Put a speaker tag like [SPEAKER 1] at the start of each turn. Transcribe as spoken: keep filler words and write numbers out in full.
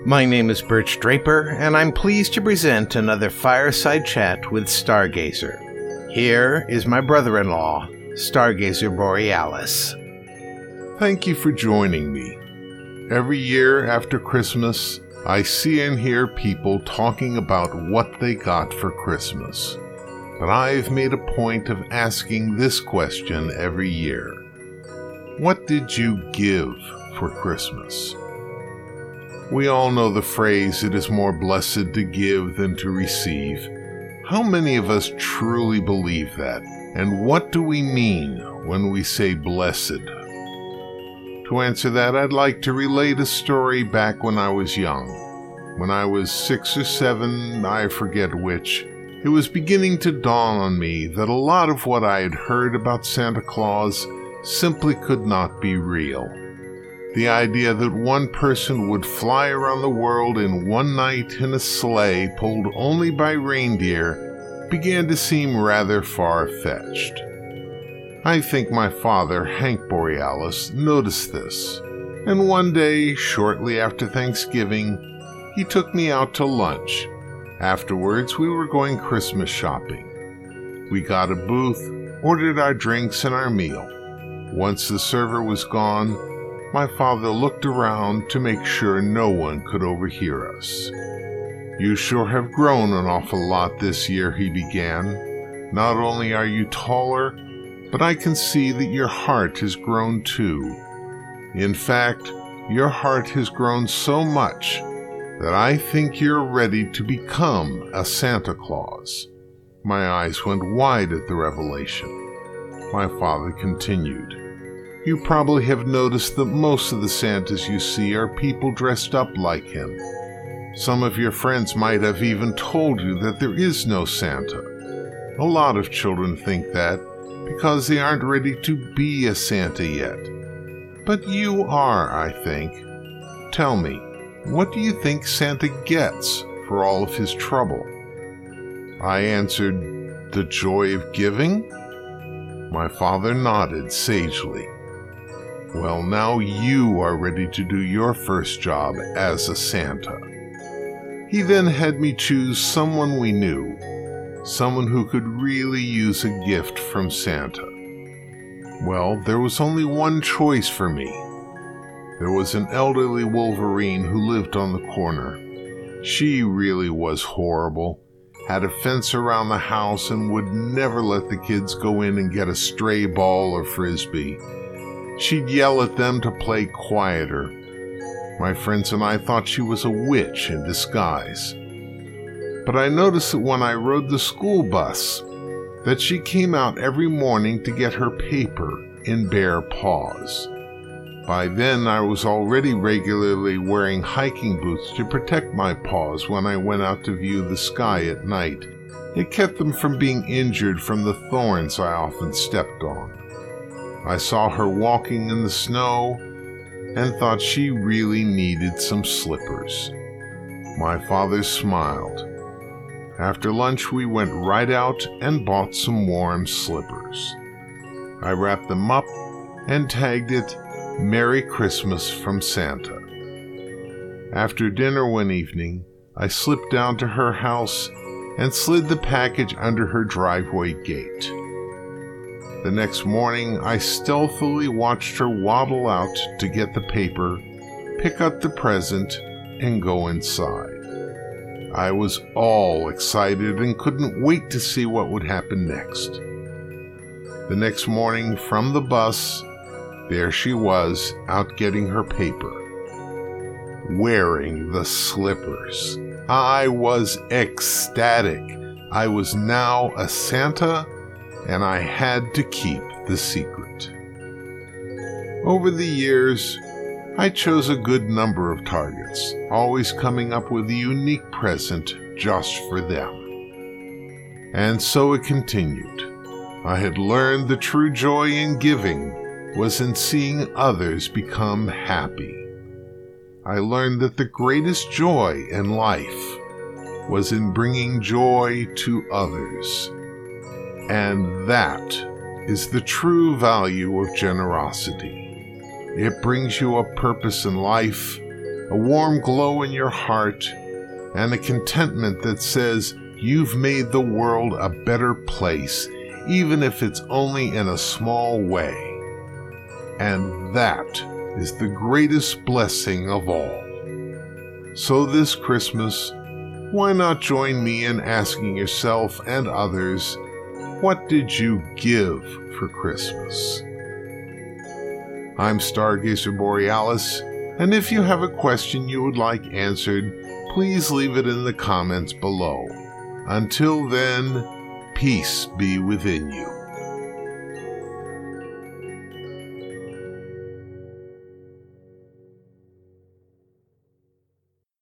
[SPEAKER 1] My name is Birch Draper, and I'm pleased to present another fireside chat with Stargazer. Here is my brother-in-law, Stargazer Borealis.
[SPEAKER 2] Thank you for joining me. Every year after Christmas, I see and hear people talking about what they got for Christmas. But I've made a point of asking this question every year. What did you give for Christmas? We all know the phrase, it is more blessed to give than to receive. How many of us truly believe that? And what do we mean when we say blessed? To answer that, I'd like to relate a story back when I was young. When I was six or seven, I forget which, it was beginning to dawn on me that a lot of what I had heard about Santa Claus simply could not be real. The idea that one person would fly around the world in one night in a sleigh pulled only by reindeer began to seem rather far-fetched. I think my father, Hank Borealis, noticed this, and one day, shortly after Thanksgiving, he took me out to lunch. Afterwards, we were going Christmas shopping. We got a booth, ordered our drinks and our meal. Once the server was gone, my father looked around to make sure no one could overhear us. "You sure have grown an awful lot this year," he began. "Not only are you taller, but I can see that your heart has grown too. In fact, your heart has grown so much that I think you're ready to become a Santa Claus." My eyes went wide at the revelation. My father continued, "You probably have noticed that most of the Santas you see are people dressed up like him. Some of your friends might have even told you that there is no Santa. A lot of children think that because they aren't ready to be a Santa yet. But you are, I think. Tell me, what do you think Santa gets for all of his trouble?" I answered, "The joy of giving?" My father nodded sagely. "Well, now you are ready to do your first job as a Santa." He then had me choose someone we knew, someone who could really use a gift from Santa. Well, there was only one choice for me. There was an elderly Wolverine who lived on the corner. She really was horrible, had a fence around the house and would never let the kids go in and get a stray ball or frisbee. She'd yell at them to play quieter. My friends and I thought she was a witch in disguise. But I noticed that when I rode the school bus, that she came out every morning to get her paper in bare paws. By then, I was already regularly wearing hiking boots to protect my paws when I went out to view the sky at night. It kept them from being injured from the thorns I often stepped on. I saw her walking in the snow and thought she really needed some slippers. My father smiled. After lunch, we went right out and bought some warm slippers. I wrapped them up and tagged it, "Merry Christmas from Santa." After dinner one evening, I slipped down to her house and slid the package under her driveway gate. The next morning, I stealthily watched her waddle out to get the paper, pick up the present, and go inside. I was all excited and couldn't wait to see what would happen next. The next morning, from the bus, there she was, out getting her paper, wearing the slippers. I was ecstatic. I was now a Santa, and I had to keep the secret. Over the years, I chose a good number of targets, always coming up with a unique present just for them. And so it continued. I had learned the true joy in giving was in seeing others become happy. I learned that the greatest joy in life was in bringing joy to others. And that is the true value of generosity. It brings you a purpose in life a warm glow in your heart, and a contentment that says you've made the world a better place, even if it's only in a small way. And that is the greatest blessing of all. So this Christmas, why not join me in asking yourself and others, what did you give for Christmas? I'm Stargazer Borealis, and if you have a question you would like answered, please leave it in the comments below. Until then, peace be within you.